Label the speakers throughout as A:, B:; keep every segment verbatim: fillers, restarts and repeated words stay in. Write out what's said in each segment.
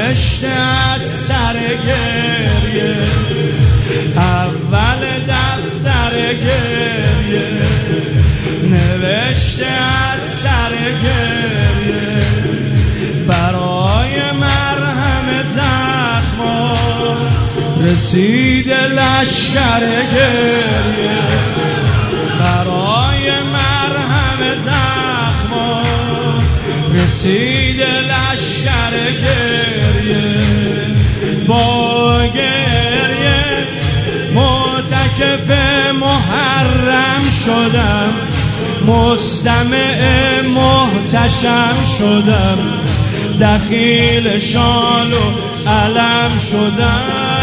A: نوشته از سر گریه، اول دفتر گریه نوشته از سر گریه، برای مرهم زخما رسید لشکر گریه، برای مرهم زخما رسید لشکر گریه، با گریه معتکف محرم شدم، مستمع محتشم شدم، دخیل شال و علم شدم،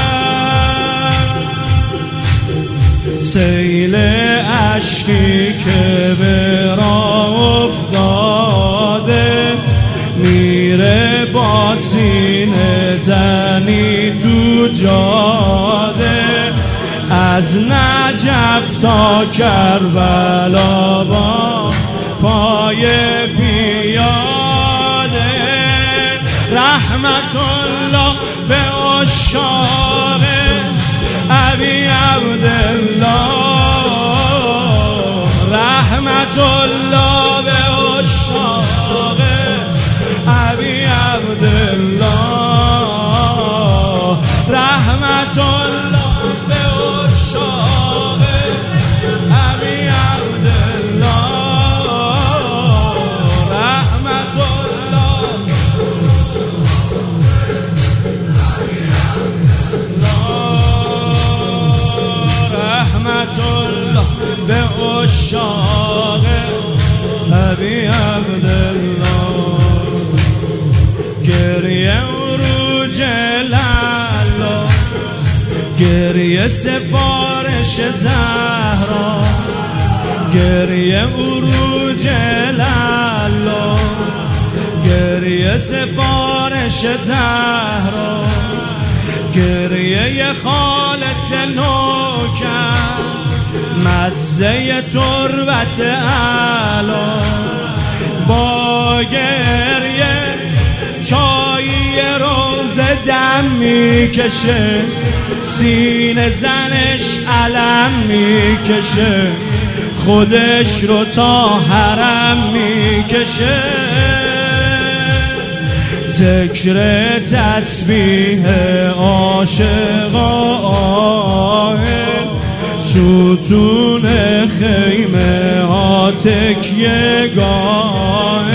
A: سیل اشکی که به راه افتاده میره با سینه زنی تو جاده، از نجف تا کربلا با پای پیاده، رحمت الله به عشاق ابی عبدالله، رحمت الله به عشاق ابی عبدالله، رحمت الله به عشاق ابی عبدالله، رحمت الله رحمت الله به عشاق ابی عبدالله، گریه عروج لالا، گریه سفارش زهرا، گریه عروج لالا، گریه سفارش زهرا، گریه خالص نوکر، مزه تربت اعلا، با گریه چایی روز دم میکشه، سینه زنش علم میکشه، خودش رو تا حرم میکشه، ذکر تسبیح عاشقا آه، ستون خیمه ها تکیه گاه،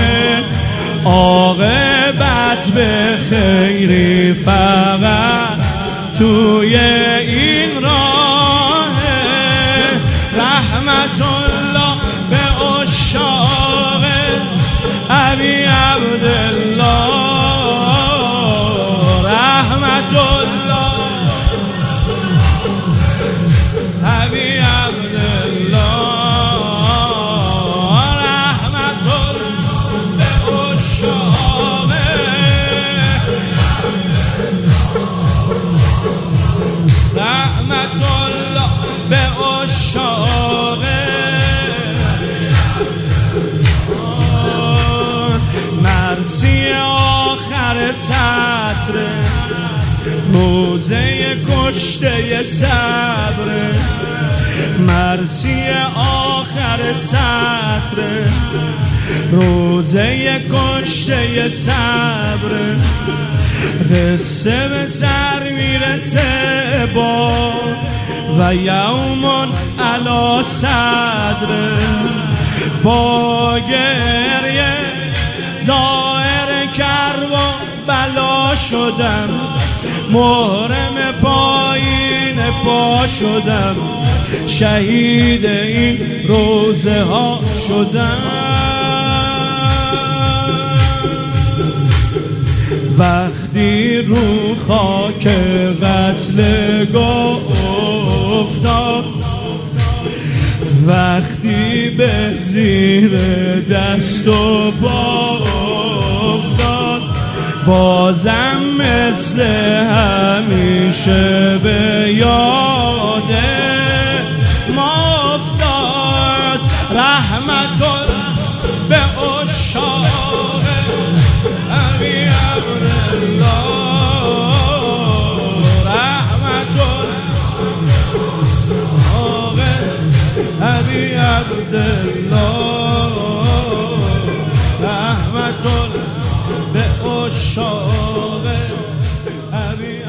A: عاقبت به خیری فقط توی این راه، رحمت الله به عشاق ابی عبدالله، رحمت الله ابی عبدالله، رحمت الله به عشاق، رحمت الله به عشاق، مرسی آخر سطر روزه کشته صبر، مرسی آخر سطر روزه کشته صبر، قصه به سر میرسه با و یومون علا صدر، با گریه ظاهر کربا بلا شدم، محرم پایین پا شدم، شهید این روزه ها شدم، وقتی رو خاک قتل افتاد، وقتی به زیر دست و پا افتاد، بازم مثل همیشه به یاد ما افتاد، رحمت به عشاق ابی عبدالله، علی عبدالله رحمت به عشاق حبیب